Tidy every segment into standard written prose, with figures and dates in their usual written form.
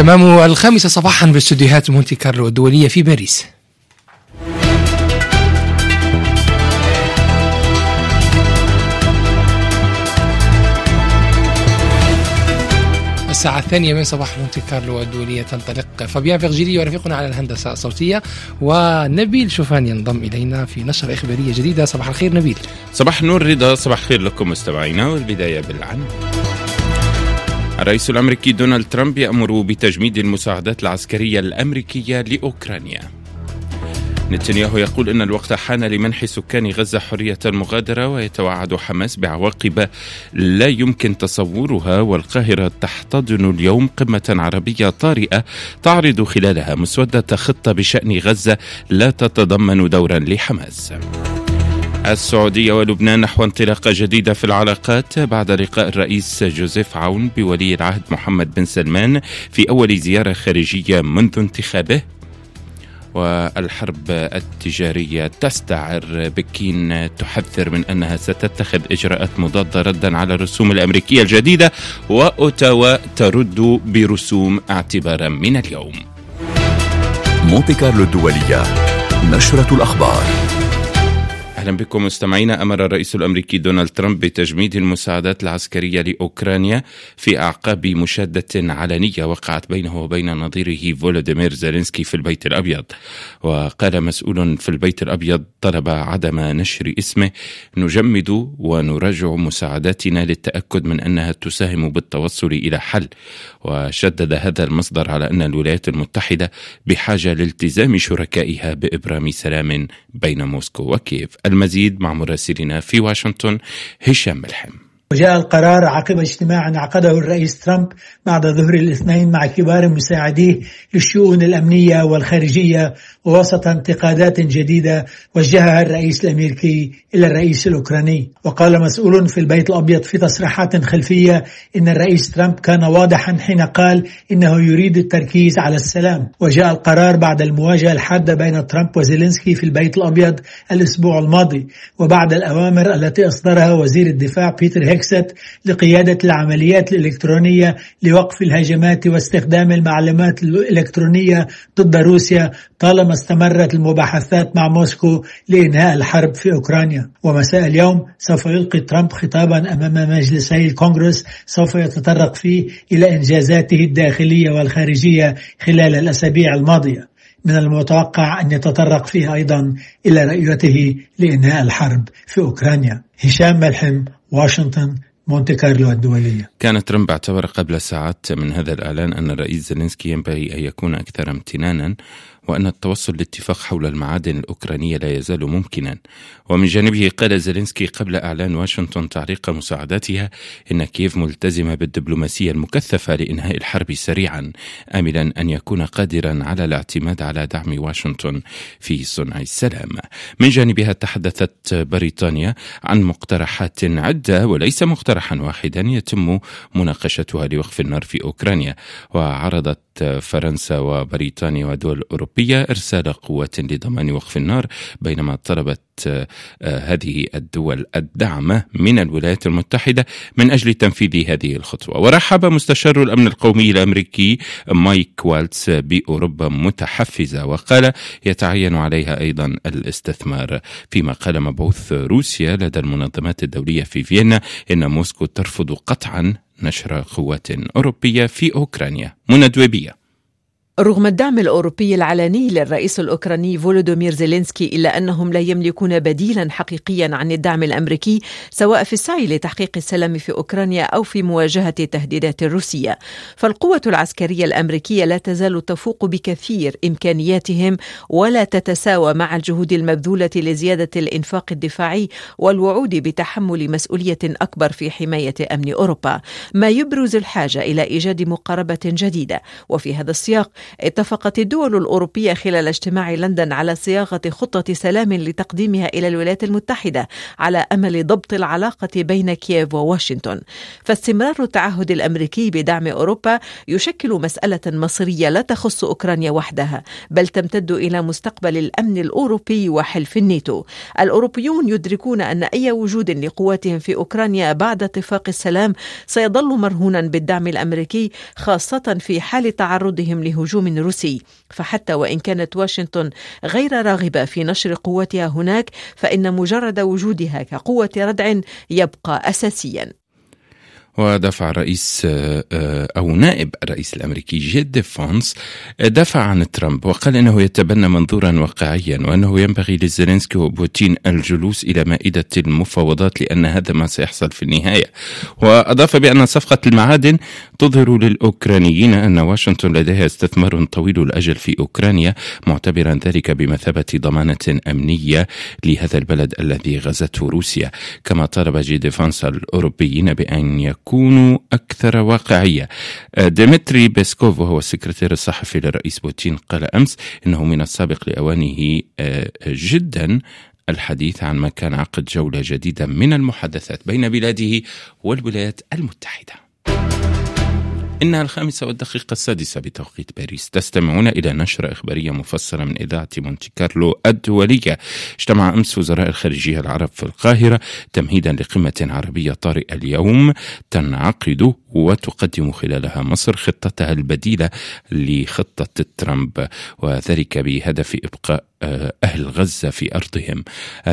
تمام 5 صباحا باستديوهات مونتي كارلو الدولية في باريس. الساعة 2 من صباح مونتي كارلو الدولية تنطلق. فابيان فيرجيلي ورفيقنا على الهندسة الصوتية، ونبيل شوفان ينضم إلينا في نشرة إخبارية جديدة. صباح الخير نبيل. صباح النور رضا، صباح الخير لكم مستمعينا. والبداية بالعناوين. الرئيس الأمريكي دونالد ترامب يأمر بتجميد المساعدات العسكرية الأمريكية لأوكرانيا. نتنياهو يقول إن الوقت حان لمنح سكان غزة حرية المغادرة، ويتوعد حماس بعواقب لا يمكن تصورها. والقاهرة تحتضن اليوم قمة عربية طارئة تعرض خلالها مسودة خطة بشأن غزة لا تتضمن دورا لحماس. السعودية ولبنان نحو انطلاقة جديدة في العلاقات بعد لقاء الرئيس جوزيف عون بولي العهد محمد بن سلمان في أول زيارة خارجية منذ انتخابه. والحرب التجارية تستعر، بكين تحذر من أنها ستتخذ إجراءات مضادة ردا على الرسوم الأمريكية الجديدة، وأوتاوا ترد برسوم اعتبارا من اليوم. مونتي كارلو الدولية، نشرة الأخبار. أهلا بكم مستمعينا. أمر الرئيس الأمريكي دونالد ترامب بتجميد المساعدات العسكرية لأوكرانيا في أعقاب مشادة علنية وقعت بينه وبين نظيره فولوديمير زيلينسكي في البيت الأبيض. وقال مسؤول في البيت الأبيض طلب عدم نشر اسمه: نجمد ونراجع مساعداتنا للتأكد من أنها تساهم بالتوصل إلى حل. وشدد هذا المصدر على أن الولايات المتحدة بحاجة لالتزام شركائها بإبرام سلام بين موسكو وكييف. المزيد مع مراسلنا في واشنطن هشام ملحم. وجاء القرار عقب اجتماع عقده الرئيس ترامب بعد ظهر الاثنين مع كبار مساعديه للشؤون الأمنية والخارجية، ووسط انتقادات جديدة وجهها الرئيس الأمريكي إلى الرئيس الأوكراني. وقال مسؤول في البيت الأبيض في تصريحات خلفية إن الرئيس ترامب كان واضحا حين قال إنه يريد التركيز على السلام. وجاء القرار بعد المواجهة الحادة بين ترامب وزيلينسكي في البيت الأبيض الأسبوع الماضي، وبعد الأوامر التي أصدرها وزير الدفاع بيتر هيكست لقيادة العمليات الإلكترونية لوقف الهجمات واستخدام المعلومات الإلكترونية ضد روسيا، طالما استمرت المباحثات مع موسكو لإنهاء الحرب في أوكرانيا. ومساء اليوم سوف يلقي ترامب خطابا أمام مجلسي الكونغرس سوف يتطرق فيه إلى إنجازاته الداخلية والخارجية خلال الأسابيع الماضية. من المتوقع أن يتطرق فيه أيضا إلى رؤيته لإنهاء الحرب في أوكرانيا. هشام ملحم، واشنطن، مونتي كارلو الدولية. كان ترامب اعتبر قبل ساعات من هذا الإعلان أن الرئيس زيلينسكي ينبغي أن يكون أكثر امتنانا، وأن التوصل لاتفاق حول المعادن الأوكرانية لا يزال ممكنا. ومن جانبه قال زيلينسكي قبل إعلان واشنطن تعليق مساعداتها إن كييف ملتزمة بالدبلوماسية المكثفة لإنهاء الحرب سريعا، آملا أن يكون قادرا على الاعتماد على دعم واشنطن في صنع السلام. من جانبها تحدثت بريطانيا عن مقترحات عدة وليس مقترحا واحدا يتم مناقشتها لوقف النار في أوكرانيا. وعرضت فرنسا وبريطانيا ودول أوروبية إرسال قوات لضمان وقف النار، بينما طلبت هذه الدول الدعم من الولايات المتحدة من أجل تنفيذ هذه الخطوة. ورحب مستشار الأمن القومي الأمريكي مايك والتس بأوروبا متحفزة، وقال يتعين عليها أيضا الاستثمار. فيما قال مبعوث روسيا لدى المنظمات الدولية في فيينا إن موسكو ترفض قطعا نشر قوات أوروبية في أوكرانيا. مندوبية. رغم الدعم الأوروبي العلني للرئيس الأوكراني فولوديمير زيلينسكي، إلا أنهم لا يملكون بديلا حقيقيا عن الدعم الأمريكي، سواء في السعي لتحقيق السلام في أوكرانيا أو في مواجهة التهديدات الروسية. فالقوة العسكرية الأمريكية لا تزال تفوق بكثير إمكانياتهم، ولا تتساوى مع الجهود المبذولة لزيادة الإنفاق الدفاعي والوعود بتحمل مسؤولية أكبر في حماية أمن أوروبا، ما يبرز الحاجة إلى إيجاد مقاربة جديدة. وفي هذا السياق اتفقت الدول الأوروبية خلال اجتماع لندن على صياغة خطة سلام لتقديمها إلى الولايات المتحدة على أمل ضبط العلاقة بين كييف وواشنطن. فاستمرار التعهد الأمريكي بدعم أوروبا يشكل مسألة مصيرية لا تخص أوكرانيا وحدها، بل تمتد إلى مستقبل الأمن الأوروبي وحلف الناتو. الأوروبيون يدركون أن أي وجود لقواتهم في أوكرانيا بعد اتفاق السلام سيظل مرهونا بالدعم الأمريكي، خاصة في حال تعرضهم لهجوم روسي. فحتى وإن كانت واشنطن غير راغبة في نشر قواتها هناك، فإن مجرد وجودها كقوة ردع يبقى أساسيا. ودفع رئيس أو نائب الرئيس الأمريكي جيد فونس دافع عن ترامب وقال إنه يتبنى منظورا واقعيا وأنه ينبغي لزيلينسكي وبوتين الجلوس إلى مائدة المفاوضات لأن هذا ما سيحصل في النهاية. وأضاف بأن صفقة المعادن تظهر للأوكرانيين أن واشنطن لديها استثمار طويل الأجل في أوكرانيا، معتبرا ذلك بمثابة ضمانة أمنية لهذا البلد الذي غزته روسيا. كما طالب جيد فونس الأوروبيين بأن يكونوا أكثر واقعية. ديمتري بيسكوف وهو السكرتير الصحفي للرئيس بوتين قال أمس إنه من السابق لأوانه جدا الحديث عن مكان عقد جولة جديدة من المحادثات بين بلاده والولايات المتحدة. إنها 5:06 بتوقيت باريس. تستمعون إلى نشرة إخبارية مفصلة من إذاعة مونتي كارلو الدولية. اجتمع أمس وزراء الخارجية العرب في القاهرة تمهيدا لقمة عربية طارئة اليوم تنعقد وتقدم خلالها مصر خطتها البديلة لخطة ترامب، وذلك بهدف إبقاء أهل غزة في أرضهم.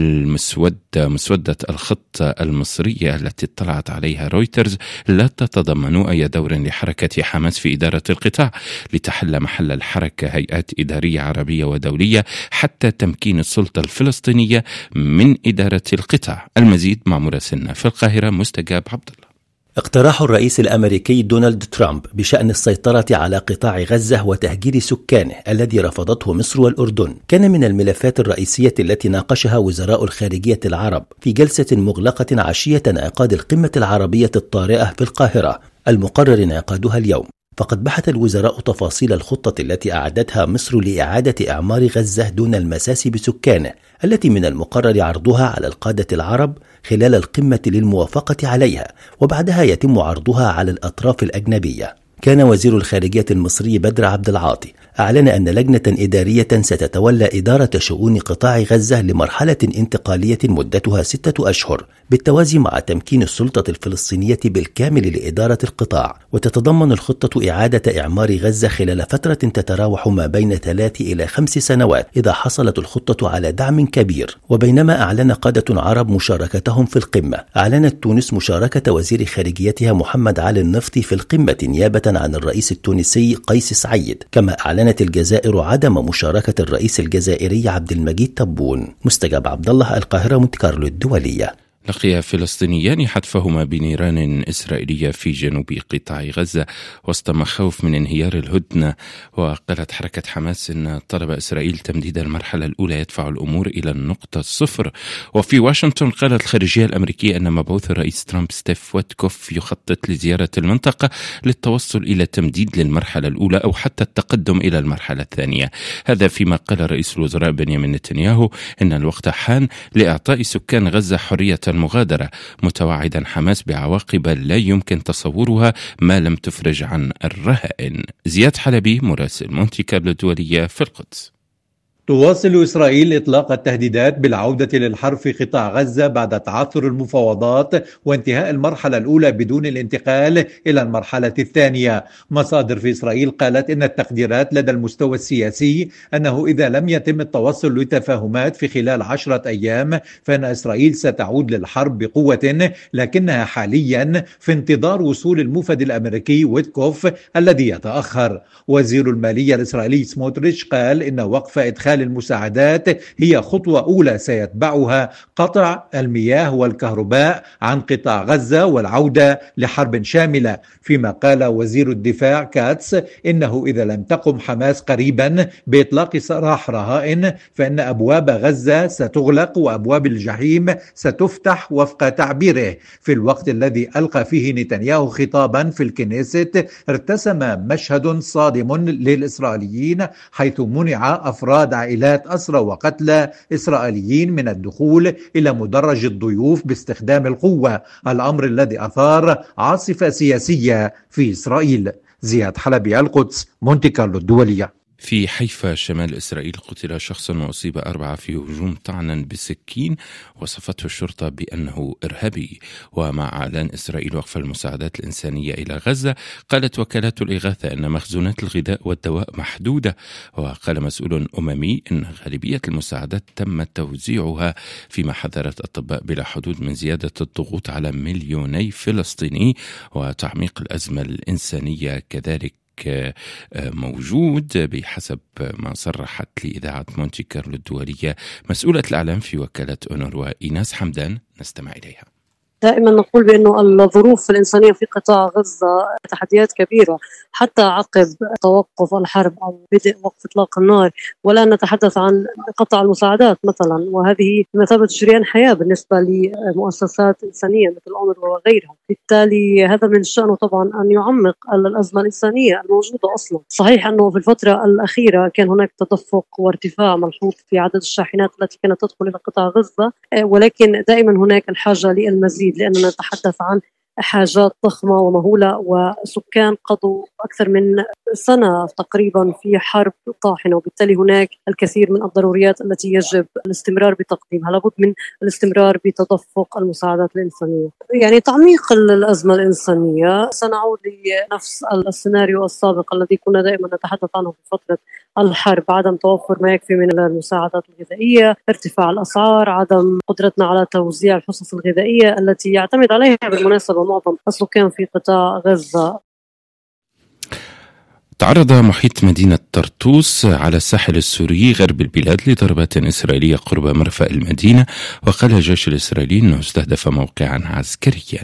مسودة الخطة المصرية التي اطلعت عليها رويترز لا تتضمن أي دور لحركة حماس في إدارة القطاع، لتحل محل الحركة هيئات إدارية عربية ودولية حتى تمكين السلطة الفلسطينية من إدارة القطاع. المزيد مع مراسلنا في القاهرة مستجاب عبد الله. اقتراح الرئيس الأمريكي دونالد ترامب بشأن السيطرة على قطاع غزة وتهجير سكانه الذي رفضته مصر والأردن كان من الملفات الرئيسية التي ناقشها وزراء الخارجية العرب في جلسة مغلقة عشية انعقاد القمة العربية الطارئة في القاهرة المقرر انعقادها اليوم. فقد بحث الوزراء تفاصيل الخطة التي أعدتها مصر لإعادة إعمار غزة دون المساس بسكانه، التي من المقرر عرضها على القادة العرب خلال القمة للموافقة عليها، وبعدها يتم عرضها على الأطراف الأجنبية. كان وزير الخارجية المصري بدر عبد العاطي أعلن أن لجنة إدارية ستتولى إدارة شؤون قطاع غزة لمرحلة انتقالية مدتها 6 أشهر، بالتوازي مع تمكين السلطة الفلسطينية بالكامل لإدارة القطاع. وتتضمن الخطة إعادة إعمار غزة خلال فترة تتراوح ما بين 3 إلى 5 سنوات إذا حصلت الخطة على دعم كبير. وبينما أعلن قادة عرب مشاركتهم في القمة، أعلنت تونس مشاركة وزير خارجيتها محمد علي النفطي في القمة نيابة عن الرئيس التونسي قيس سعيد. كما أعلنت الجزائر عدم مشاركة الرئيس الجزائري عبد المجيد تبون. مستجاب عبد الله، القاهرة، مونتي كارلو الدولية. لقي فلسطينيان حتفهما بنيران إسرائيلية في جنوب قطاع غزة وسط مخاوف من انهيار الهدنة. وقالت حركة حماس إن طلب إسرائيل تمديد المرحلة الأولى يدفع الأمور إلى النقطة الصفر. وفي واشنطن قالت الخارجية الأمريكية أن مبعوث الرئيس ترامب ستيف ويتكوف يخطط لزيارة المنطقة للتوصل إلى تمديد للمرحلة الأولى أو حتى التقدم إلى المرحلة الثانية. هذا فيما قال رئيس الوزراء بنيامين نتنياهو إن الوقت حان لإعطاء سكان غزة حرية المغادرة، متوعدا حماس بعواقب لا يمكن تصورها ما لم تفرج عن الرهائن. زياد حلبي، مراسل مونتي كارلو الدولية في القدس. تواصل إسرائيل إطلاق التهديدات بالعودة للحرب في قطاع غزة بعد تعثر المفاوضات وانتهاء المرحلة الأولى بدون الانتقال إلى المرحلة الثانية. مصادر في إسرائيل قالت إن التقديرات لدى المستوى السياسي أنه إذا لم يتم التوصل لتفاهمات في خلال 10 أيام فإن إسرائيل ستعود للحرب بقوة، لكنها حاليا في انتظار وصول الموفد الأمريكي ويتكوف الذي يتأخر. وزير المالية الإسرائيلي سموتريتش قال إن وقف إدخال إرسال المساعدات هي خطوة أولى سيتبعها قطع المياه والكهرباء عن قطاع غزة والعودة لحرب شاملة. فيما قال وزير الدفاع كاتس إنه إذا لم تقم حماس قريبا بإطلاق سراح رهائن فإن أبواب غزة ستغلق وأبواب الجحيم ستفتح وفق تعبيره. في الوقت الذي ألقى فيه نتنياهو خطابا في الكنيست ارتسم مشهد صادم للإسرائيليين حيث منع أفراد عائلات أسرى وقتلى إسرائيليين من الدخول إلى مدرج الضيوف باستخدام القوة، الأمر الذي أثار عاصفة سياسية في إسرائيل. زياد حلبي، القدس، مونتي كارلو الدولية. في حيفا شمال إسرائيل قتل شخص وأصيب 4 في هجوم طعنا بسكين وصفته الشرطة بأنه إرهابي. ومع إعلان إسرائيل وقف المساعدات الإنسانية إلى غزة، قالت وكالات الإغاثة أن مخزونات الغذاء والدواء محدودة. وقال مسؤول أممي أن غالبية المساعدات تم توزيعها، فيما حذرت أطباء بلا حدود من زيادة الضغوط على مليوني فلسطيني وتعميق الأزمة الإنسانية كذلك موجود، بحسب ما صرحت لإذاعة مونتي كارلو الدولية مسؤولة الإعلام في وكالة أونروا إيناس حمدان. نستمع إليها. دائما نقول بأنه الظروف الإنسانية في قطاع غزة تحديات كبيرة حتى عقب توقف الحرب أو بدء وقف إطلاق النار، ولا نتحدث عن قطع المساعدات مثلا، وهذه بمثابة شريان حياة بالنسبة لمؤسسات إنسانية مثل أونروا وغيرها. بالتالي هذا من شأنه طبعا أن يعمق الأزمة الإنسانية الموجودة أصلا. صحيح أنه في الفترة الأخيرة كان هناك تدفق وارتفاع ملحوظ في عدد الشاحنات التي كانت تدخل إلى قطاع غزة، ولكن دائما هناك الحاجة للمزيد، لأننا نتحدث عن حاجات ضخمة ومهولة، وسكان قضوا أكثر من سنة تقريبا في حرب طاحنة، وبالتالي هناك الكثير من الضروريات التي يجب الاستمرار بتقديمها. لابد من الاستمرار بتدفق المساعدات الإنسانية. يعني تعميق الأزمة الإنسانية سنعود لنفس السيناريو السابق الذي كنا دائما نتحدث عنه في فترة الحرب: عدم توفر ما يكفي من المساعدات الغذائية، ارتفاع الأسعار، عدم قدرتنا على توزيع الحصص الغذائية التي يعتمد عليها بالمناسبة معظم السكان في قطاع غزة. تعرض محيط مدينة طرطوس على الساحل السوري غرب البلاد لضربات إسرائيلية قرب مرفأ المدينة، وقال الجيش الإسرائيلي أنه استهدف موقعا عسكريا.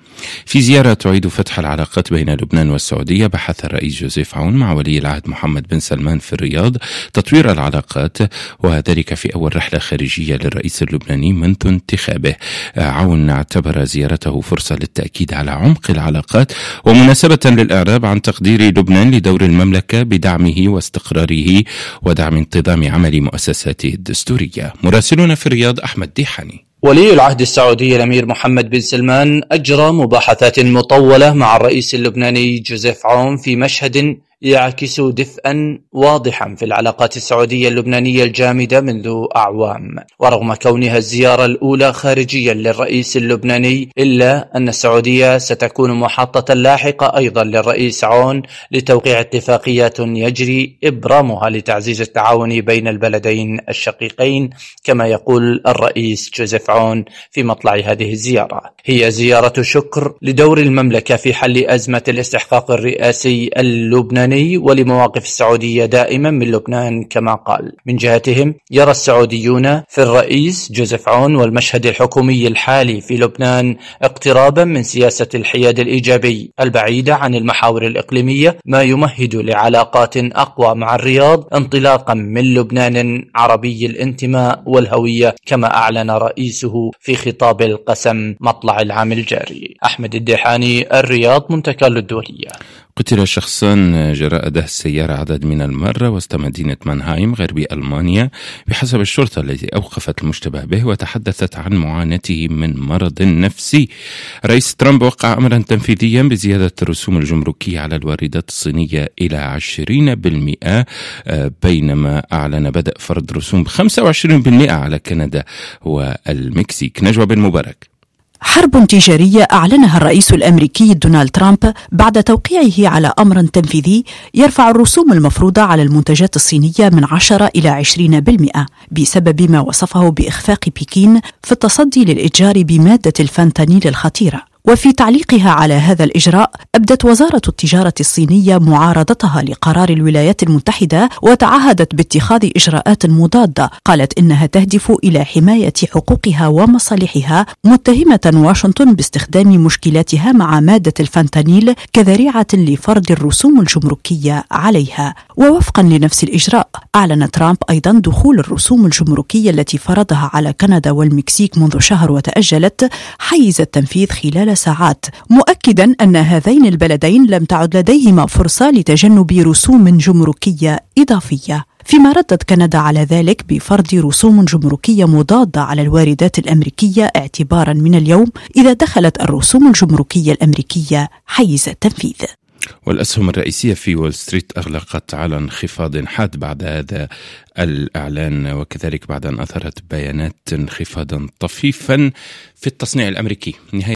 في زيارة تعيد فتح العلاقات بين لبنان والسعودية، بحث الرئيس جوزيف عون مع ولي العهد محمد بن سلمان في الرياض تطوير العلاقات، وذلك في أول رحلة خارجية للرئيس اللبناني منذ انتخابه. عون اعتبر زيارته فرصة للتأكيد على عمق العلاقات ومناسبة للإعراب عن تقدير لبنان لدور المملكة بدعمه واستقراره ودعم انتظام عمل مؤسساته الدستورية. مراسلنا في الرياض أحمد ديحاني. ولي العهد السعودي الأمير محمد بن سلمان أجرى مباحثات مطولة مع الرئيس اللبناني جوزيف عون في مشهد يعكس دفئا واضحا في العلاقات السعودية اللبنانية الجامدة منذ أعوام. ورغم كونها الزيارة الأولى خارجيا للرئيس اللبناني، إلا أن السعودية ستكون محطة لاحقة أيضا للرئيس عون لتوقيع اتفاقيات يجري إبرامها لتعزيز التعاون بين البلدين الشقيقين، كما يقول الرئيس جوزيف عون في مطلع هذه الزيارة. هي زيارة شكر لدور المملكة في حل أزمة الاستحقاق الرئاسي اللبناني ولمواقف السعودية دائما من لبنان. كما قال، من جهتهم يرى السعوديون في الرئيس جوزيف عون والمشهد الحكومي الحالي في لبنان اقترابا من سياسة الحياد الإيجابي البعيدة عن المحاور الإقليمية، ما يمهد لعلاقات أقوى مع الرياض انطلاقا من لبنان عربي الانتماء والهوية، كما أعلن رئيسه في خطاب القسم مطلع العام الجاري. أحمد الديحاني، الرياض، مونتي كارلو الدولية. قتل شخصان جراء دهس السيارة عدد من المرة وسط مدينة مانهايم غربي ألمانيا بحسب الشرطة التي أوقفت المشتبه به وتحدثت عن معاناته من مرض نفسي. رئيس ترامب وقع أمرا تنفيذيا بزيادة الرسوم الجمركية على الواردات الصينية إلى 20%، بينما أعلن بدء فرض رسوم 25% على كندا والمكسيك. نجوى بن مبارك. حرب تجارية أعلنها الرئيس الأمريكي دونالد ترامب بعد توقيعه على أمر تنفيذي يرفع الرسوم المفروضة على المنتجات الصينية من 10 إلى 20% بسبب ما وصفه بإخفاق بكين في التصدي للإتجار بمادة الفنتانيل الخطيرة. وفي تعليقها على هذا الإجراء أبدت وزارة التجارة الصينية معارضتها لقرار الولايات المتحدة وتعهدت باتخاذ إجراءات مضادة. قالت إنها تهدف إلى حماية حقوقها ومصالحها، متهمة واشنطن باستخدام مشكلاتها مع مادة الفنتانيل كذريعة لفرض الرسوم الجمركية عليها. ووفقا لنفس الإجراء أعلن ترامب أيضا دخول الرسوم الجمركية التي فرضها على كندا والمكسيك منذ شهر وتأجلت حيز التنفيذ خلال ساعات، مؤكدا أن هذين البلدين لم تعد لديهما فرصة لتجنب رسوم جمركية إضافية. فيما ردت كندا على ذلك بفرض رسوم جمركية مضادة على الواردات الأمريكية اعتبارا من اليوم إذا دخلت الرسوم الجمركية الأمريكية حيز التنفيذ. والأسهم الرئيسية في وول ستريت أغلقت على انخفاض حاد بعد هذا الإعلان، وكذلك بعد أن أظهرت بيانات انخفاضا طفيفا في التصنيع الأمريكي.